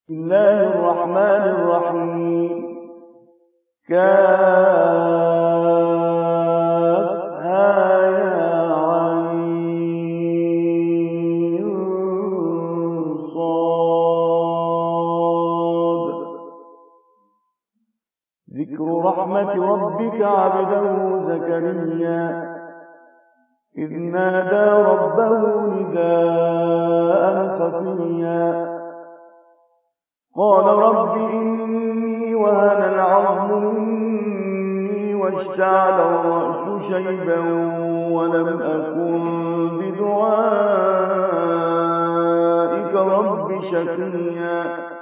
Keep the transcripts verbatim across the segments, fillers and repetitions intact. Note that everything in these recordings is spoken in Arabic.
بسم الله الرحمن الرحيم. كافها يا عين صاد. ذكر رحمة ربك عبده زكريا إذ نادى ربه نداء خفيا قال رب إني وهن العظم مني واشتعل الرأس شيبا ولم أكن بدعائك رب شقيا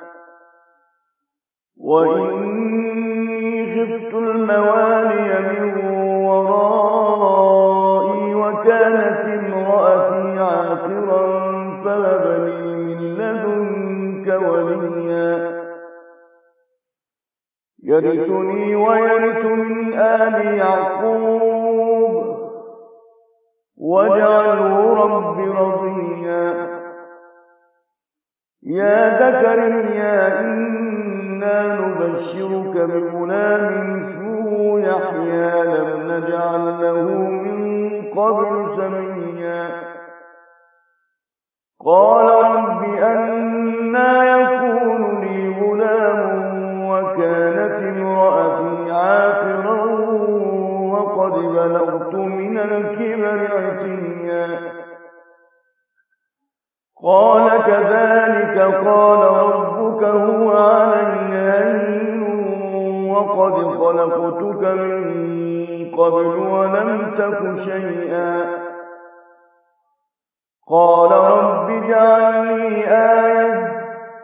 وإني خفت الموالي من ورائي وكانت امرأتي عاقرا فهب لي من لدنك وليا يرثني ويرث من آل يعقوب واجعله رب رضيا يا زكريا إنا نبشرك بغلام اسمه يحيى لم نجعل له من قبل سميا قال رب أنى يكون لي غلام وكانت امرأتي عاقرا وقد بلغت من الكبر عتيا قال كذلك قال ربك هو علي هين وقد خلقتك من قبل ولم تك شيئا قال رب اجعل لي آية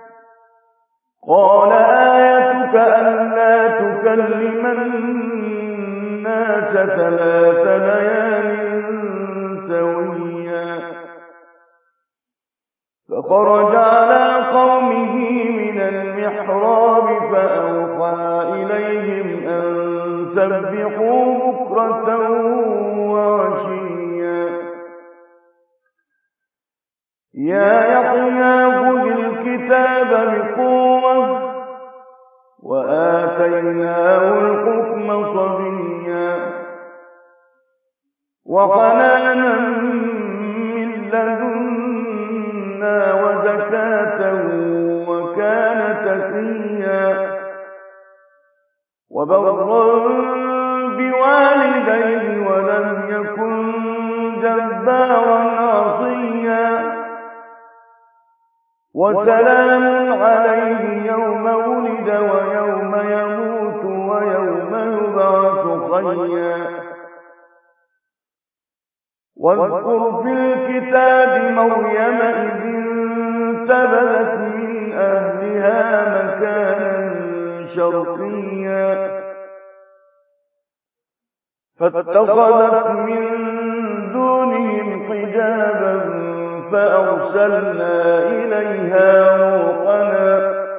قال آيتك ألا تكلم الناس ثلاث ليال سويا فخرج على قومه من المحراب فأوحى إليهم أن سبحوا بكرة وعشيا يا يحيى خذ الكتاب بقوة وآتيناه الحكم صبيا وحنانا من لدنا وزكاة وكان تقيا وبرا بوالديه ولم يكن جبارا عصيا وسلام عليه يوم ولد ويوم يموت ويوم يبعث حيا واذكر في الكتاب مريم إذ انتبذت من أهلها مكانا شرقيا فاتخذت من دونهم حجابا فأرسلنا إليها روحنا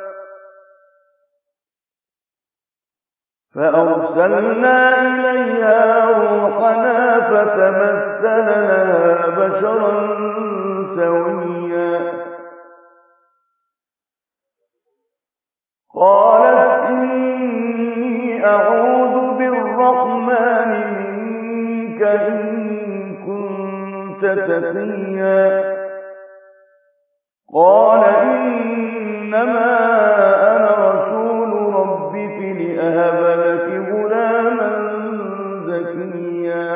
فأرسلنا إليها روحنا فتمثل لها بشرا سويا قالت إني أعوذ بالرحمن منك إن كنت تقيا قال إنما أنا رسول ربك لأهب لك غلاما زكيا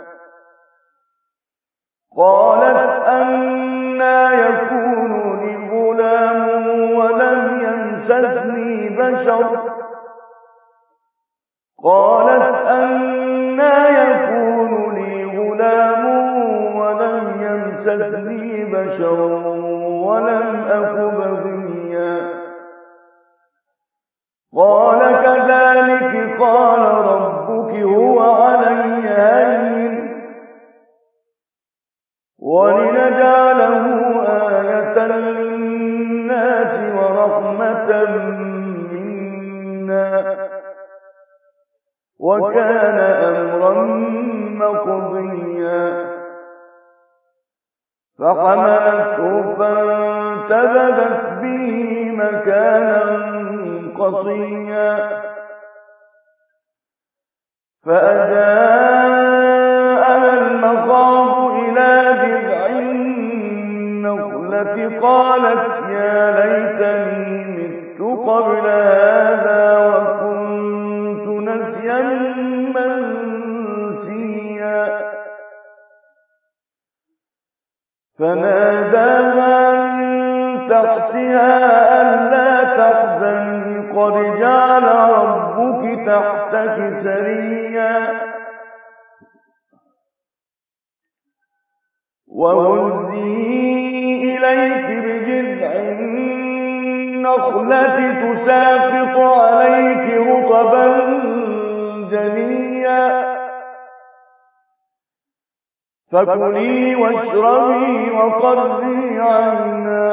قالت أنى يكون لي غلام ولم يمسسني بشر قالت أنى يكون لي غلام ولم يمسسني بشر ولم أك بغيا قال كذلك قال ربك هو علي هين ولنجعله آية للناس ورحمة منا وكان أمرا مقضيا فحملته فانتبذت به مكانا قصيا فأجاءها المخاض إلى جذع النخلة قالت يا ليتني مت قبل هذا وكنت نسيا منسيا فناداها من تحتها ألا تحزني قد جعل ربك تحتك سريا وهزي إليك بجذع النخلة تساقط عليك رطبا جنيا فكلي واشربي وقري عينا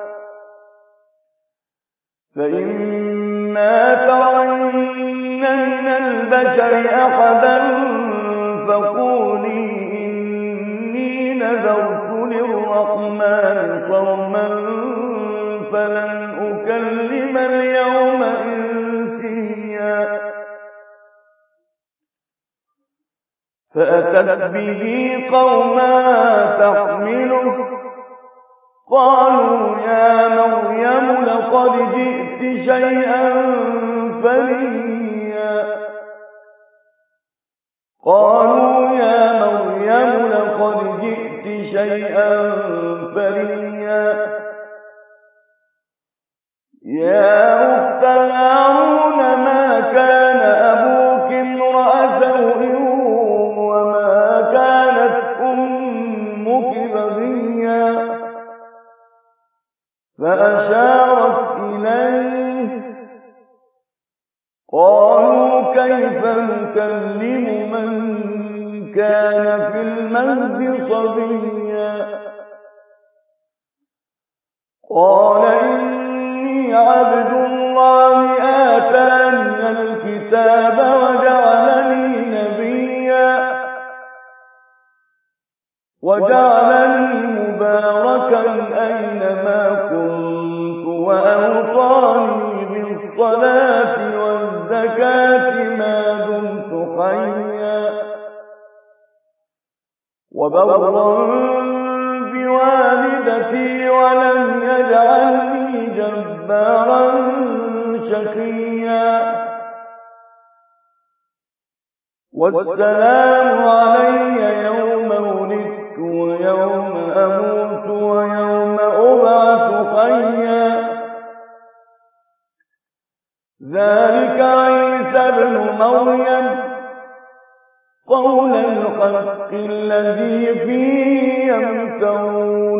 فإما ترين من البشر أحدا فقولي إني نذرت للرحمن صوما فلن أكلم اليوم إنسيا فأتت به قوما تحمله قالوا يا مريم لقد جئت شيئا فريا قالوا يا مريم لقد جئت شيئا فريا يا أخت هارون ما كان أبوك امرأ سوء وما كانت أمك بغيا فأشارت إليه قالوا كيف نكلم من كان في المهد صبيا قال إني عبد الله آتاني الكتاب وجعلني نبيا وجعلني مباركا أينما كنت وأوصاني بالصلاة والزكاة ما دمت حيا وبرا بوالدتي ولم يجعلني جبارا شقيا والسلام علي يوم ولدت ويوم أموت ويوم أبعث حيا ذلك عيسى ابن مريم قول الحق الذي فيه يمترون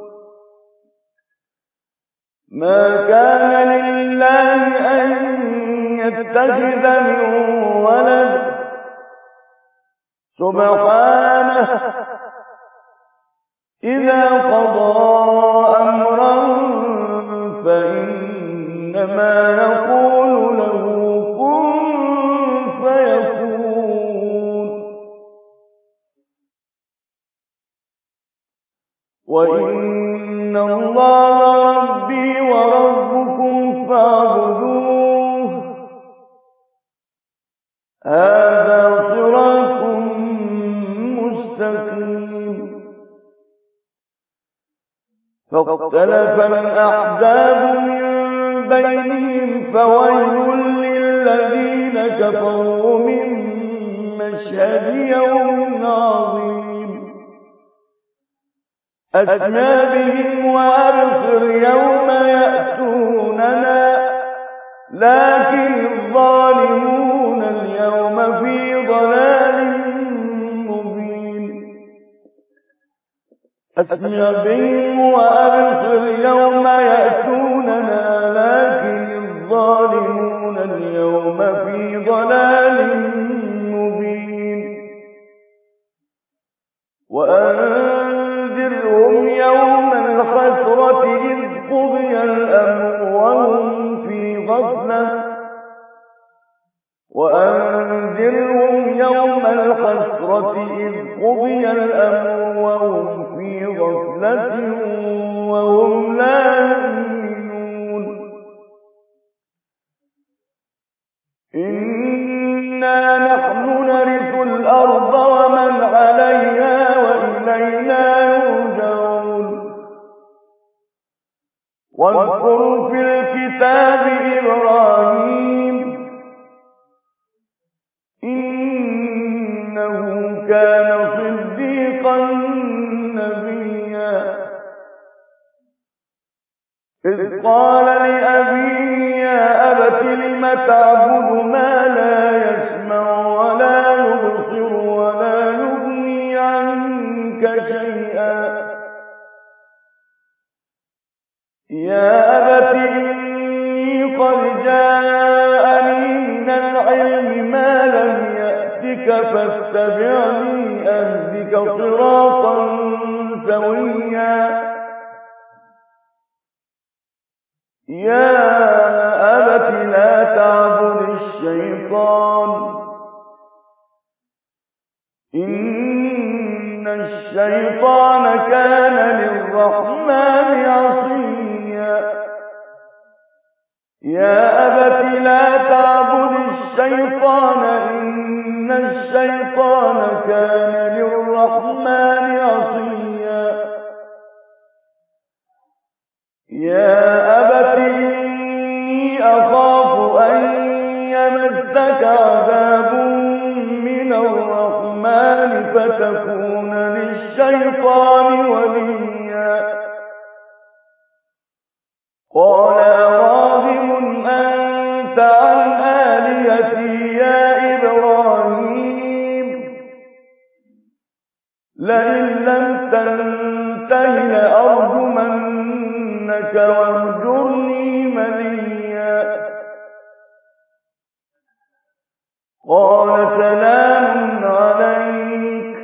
ما كان لله أن يتخذ من ولد سبحانه إذا قضى أمرا فإنما يقول له كن فيكون وإن الله ربي وربكم فاعبدوه هذا صراط مستقيم فاختلف الأحزاب من بينهم فويل للذين كفروا من مشهد يوم عظيم أسمع بهم وأبصر يوم يأتوننا لكن الظالمون اليوم في ضلال مبين أسمع بهم وأبصر يوم يأتوننا لكن الظالمون اليوم في ضلال مبين وأنذرهم يوم الحسرة إذ قضي الأمر وهم في غفلة وأنذرهم يوم الحسرة إذ قضي الأمر وهم في غفلة وهم لا يؤمنون إنا نحن نرث الأرض ومن عليها وإلينا يرجعون واذكر في الكتاب إبراهيم إنه كان صديقا نبيا إذ قال لأبيه يا أبت لم تعبد ما لا يسمع ولا يبصر ولا يغني عنك شيئا يا أبت إني قد جاءني من العلم ما لم يأتك فاتبعني أهدك صراطا سويا يا أبت لا تعبد الشيطان إن الشيطان كان للرحمن عصيا يا أبت لا تعبد الشيطان إن الشيطان كان للرحمن عصيا يا أبت إني أخاف أن يمسك عذاب من الرحمن فتكون للشيطان وليا قال أراغب أنت عن آلهتي يا إبراهيم لئن لم تنته لأرجمنك واهجرني مليا قال سلام عليك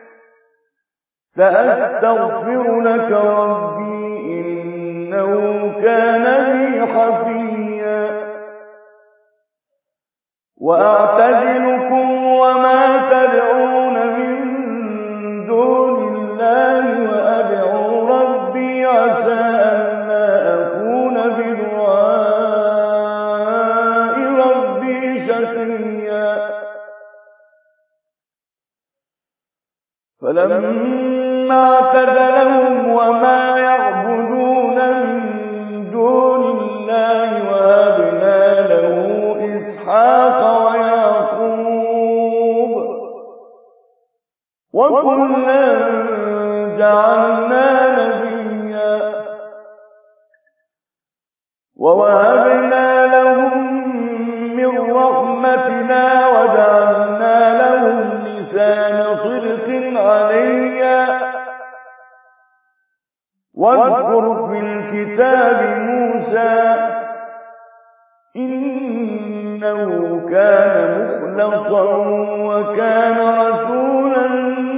سأستغفر لك ربي إنه كان بي حفيا وأعتزلكم وما تدعون من دون الله وأدعو ربي عسى ألا أكون بدعاء ربي شقيا فلما اعتزلهم وما يعبدون من دون الله وهبنا له إسحاق ويعقوب وكلا جعلنا نبيا ووهبنا لهم من رحمتنا وجعلنا لهم لسان صدق عليا واذكر في الكتاب موسى إنه كان مخلصا وكان رسولا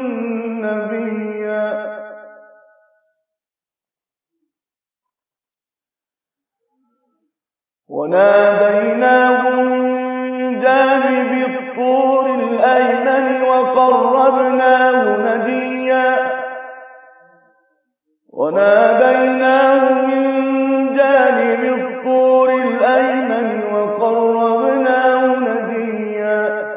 نبيا وناديناه من جانب الطور الأيمن وقربناه نجيا وناديناه من جانب الطور الأيمن وقربناه نجيا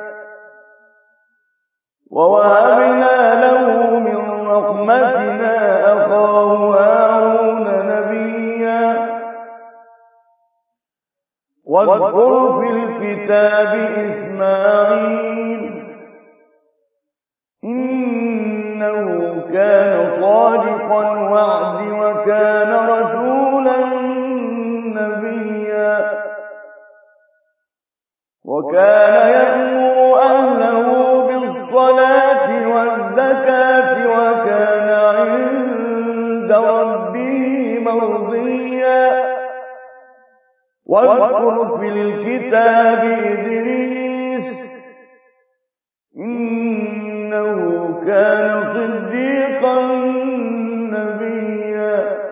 ووهبنا له من رحمتنا أخاه هارون نبيا واذكر في الكتاب إسماعيل إنه كان صادق الوعد وكان رسولا نبيا وكان يأمر أهله بالصلاة والزكاة وكان عند ربه مرضيا واذكر في الكتاب إدريس إنه كان صديقا نبيا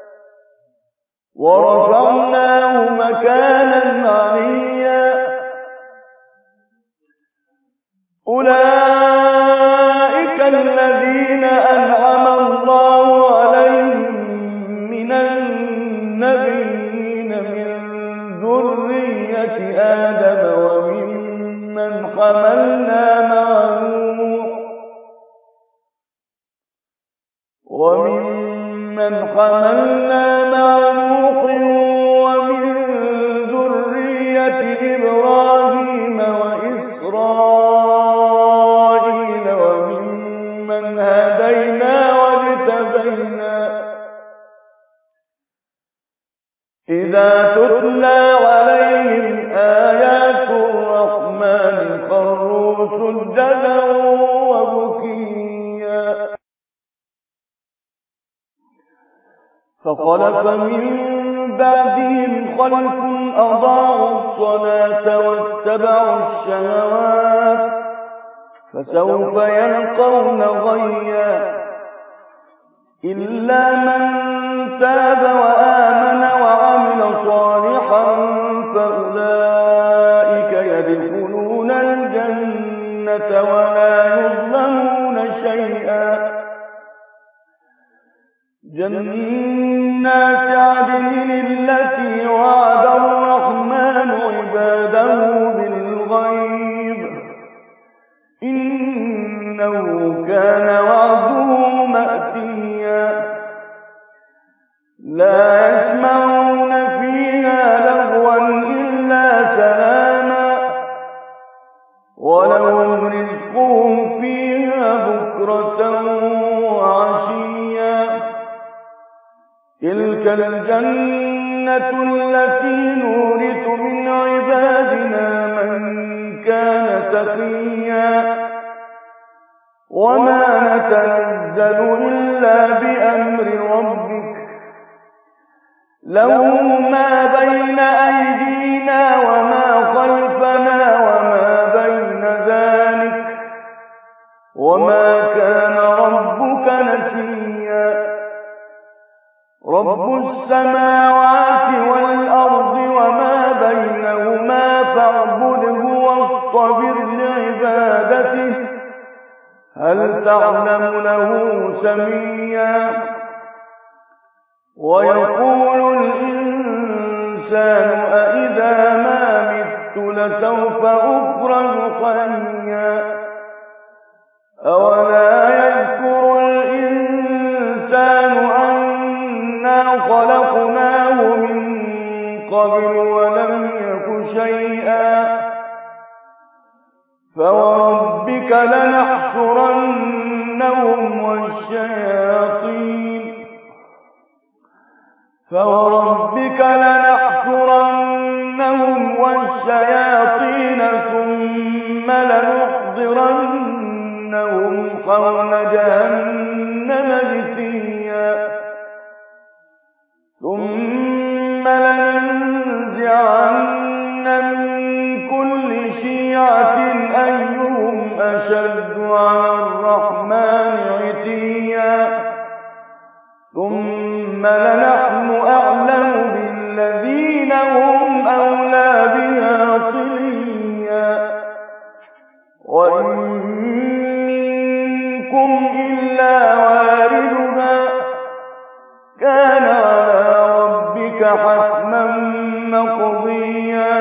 ورفعناه مكانا عليا أولئك الذين أنعم الله عليهم من النبيين من ذرية آدم وممن حملنا مع نوح وممن حملنا مع نوح ومن ذرية إبراهيم وإسرائيل وممن هدينا واجتبينا إذا تتلى عليهم آيات الرحمن خروا سجدا وبكيا فخلف من بعدهم خلف أضاعوا الصلاة واتبعوا الشهوات فسوف يلقون غيا إلا من تاب وآمن وعمل صالحا فأولئك يدخلون الجنة ولا يظلمون شيئا جنات عدن التي وعد الرحمن عباده بالغيب إنه كان وعده مأتيا لا يسمعون فيها لغوا إلا سلاما ولهم رزقهم فيها بكرة وعشيا تلك الجنة التي نورث من عبادنا من كان تقيا وما نتنزل إلا بأمر ربك له ما بين أيدينا وما خلفنا وما بين ذلك وما كان ربك نسيا رب السماوات والأرض وما بينهما فاعبده واصطبر لعبادته هل تعلم له سميا ويقول الإنسان أإذا ما مت لسوف أخرج حيا أولا يذكر الإنسان أنا خلقناه من قبل ولم يك شيئا فوربك لنحشرنهم والشياطين فوربك لنحشرنهم والشياطين ثم لنحضرنهم حول جهنم جثيا ثم لننزعن من كل شيعة أيهم أشد على الرحمن عتيا ثم لنحن أعلم بالذين هم أولى بها صليا وإن منكم إلا واردها كان على ربك حتما مقضيا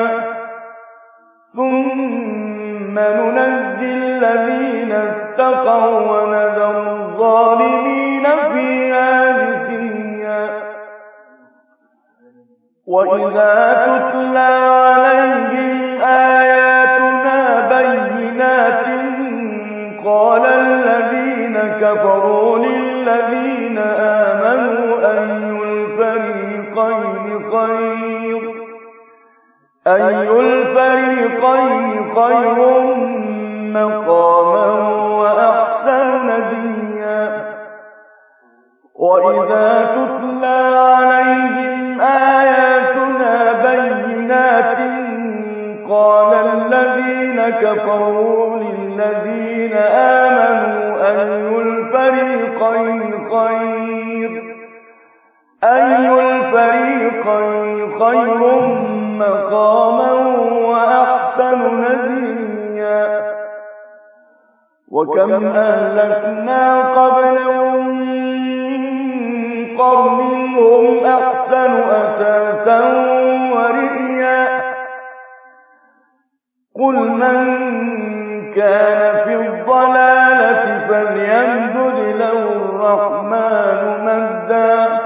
ثم ننجي الذين اتقوا ونذر الظالمين فيها جثيا وإذا تتلى عليهم آياتنا بينات قال الذين كفروا للذين آمنوا أي الفريقين خير أي الفريقين خير مقاما وأحسن نديا وإذا تتلى عليهم آياتنا بينات قال الذين كفروا للذين آمنوا أي الفريقين خير أي الفريقين خير مقاما وأحسن نديا وكم أهلكنا قبلهم من قرن هم أحسن أثاثا ورئيا قل من كان في الضلالة فليمدد له الرحمن مدا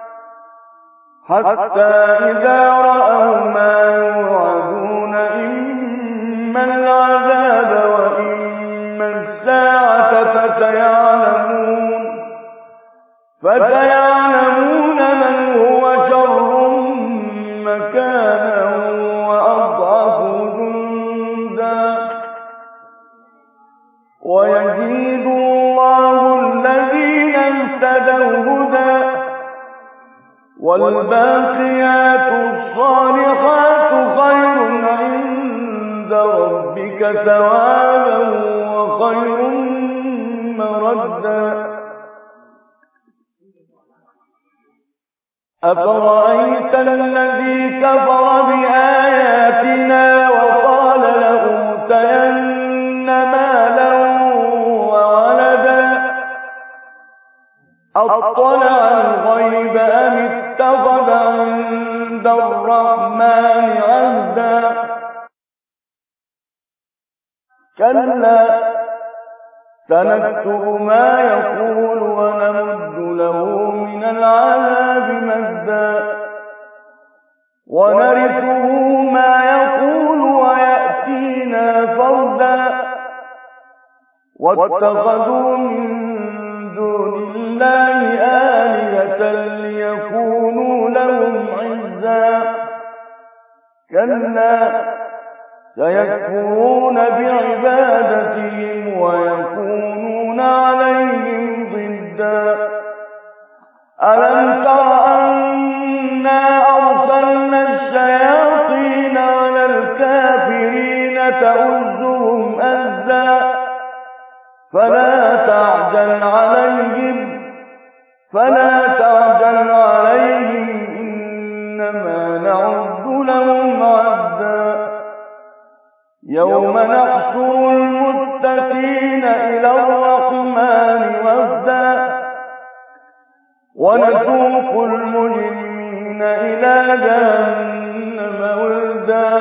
حتى إذا رأوا ما يوعدون إما العذاب وإما الساعة فسيعلمون فسيعلمون من هو شر مكانا وأضعف جندا ويزيد الله الذين اهتدوا هدى والباقيات الصالحات خير عند ربك ثوابا وخير مردا أفرأيت الذي كفر بآياتنا وقال لأوتين مالا وولدا أطلع الغيب أم اتخذ عند الرحمن عهدا كلا سنكتب ما يقول ونمد له من العذاب مدا ونرثه ما يقول ويأتينا فردا واتخذوا من دون الله آلهة ليكونوا لهم عزا كلا سيكفرون بعبادتهم ويكونون عليهم ضدا ألم تر أنا أرسلنا الشياطين على الكافرين تؤزهم أزا فلا تعجل عليهم فلا تعجل عليهم إنما نعد لهم عدا يوم نحشر المتقين إلى الرحمن وفدا ونسوق المجرمين إلى جهنم وردا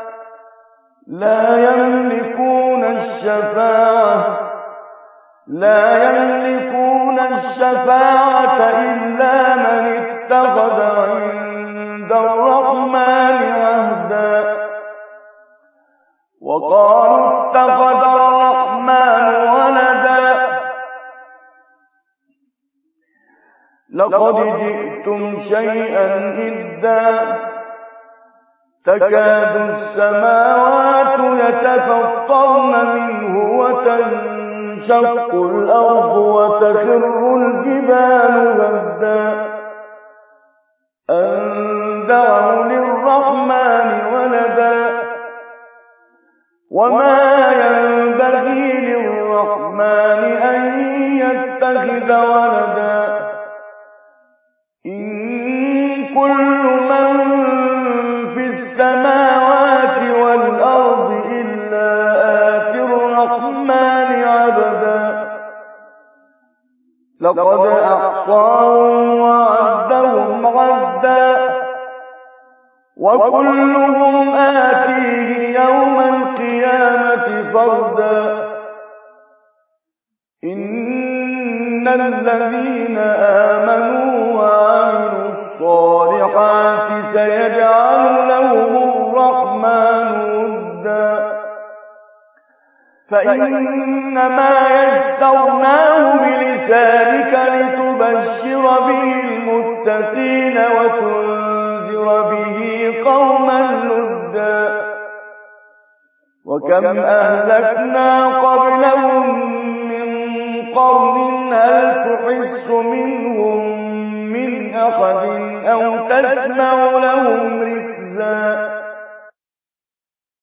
لا يملكون الشفاعة لا يملكون الشفاعة إلا من اتخذ عند الرحمن عهدا وقالوا اتخذ الرحمن ولدا لقد جئتم شيئا إدا تكاد السماوات يتفطرن منه وتنشق الأرض وتخر الجبال هدا أن دعوا للرحمن ولدا وما ينبغي للرحمن أن يتخذ ولدا إن كل من في السماوات والأرض إلا آتي الرحمن عبدا لقد أحصاهم وعدهم عدا وكلهم آتيه يوم القيامة فردا إن الذين آمنوا وعملوا الصالحات سيجعل لهم الرحمن ودا فإنما يسرناه بلسانك لتبشر به المتقين وتنذر به قوما لدا وكم أهلكنا قبلهم من قرن هل تحس منهم من أحد أو تسمع لهم ركزا